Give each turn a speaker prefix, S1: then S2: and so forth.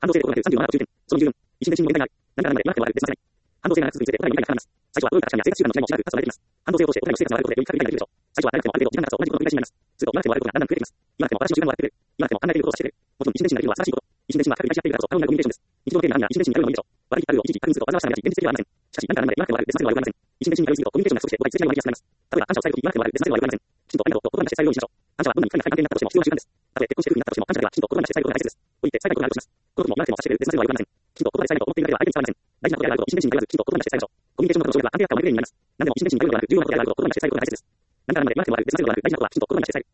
S1: 反動性で行う37の中点。その20分。一瞬で信号限界がある。何から何までうまくで別なさい。反動性がなく続いてお互いの理解が深まります。最初はどういった確かに生活習慣の違いもしなく活動されています。反動性を通してお互いの生活のあることでより深く理解ができるでしょう。最初は長くてもある程度時間が経つと同じことの繰り返しになります。すると言わなくてもあることがだんだん増えてきます。言わなくても新しい習慣も割ってくる。言わなくても考えていることをさせてくれる。もちろん一瞬で信ができるのは素晴らしいこと。一瞬で信は深く理解し合っているからこそ可能なコミュニケーションです。日常のゲームがあるには一瞬で信になるのもいいでしょう。悪いタグを一時確認すると煩わしさが立ち、現実的ではありません。しかし、何から何まで言わなくてもある別な性は悪くありません。一瞬で信に頼りすぎるとコミュニケーションが不足してお互い実績が悪くなります。例えば、感謝を伝えるとき言わなくてもある別な性は悪くありません。きちんと愛などと言葉に出して伝えるようにしましょう。感謝はどんなに深い関係になったとしても必要な習慣です。たとえ結婚して夫婦になったとしても感謝だけはきちんと言葉に出して伝えることが大切です。と言って最後にことがあるとします。この時も言わなくても察してくれる別な性は悪くありません。きちんと言葉で伝えないと思っているだけでは相手に伝わりません。大事なことであることを一瞬で信に頼らずきちんと言葉に出して伝えましょう。コミュニケーションの中の障害は安定感を得るようになります。何でも一瞬で信に頼るのではなく、重要なことであることを言葉に出して伝えることが大切です。何から何まで言わなくてもある別な性ではなく、大事なことはきちんと言葉に出して伝える。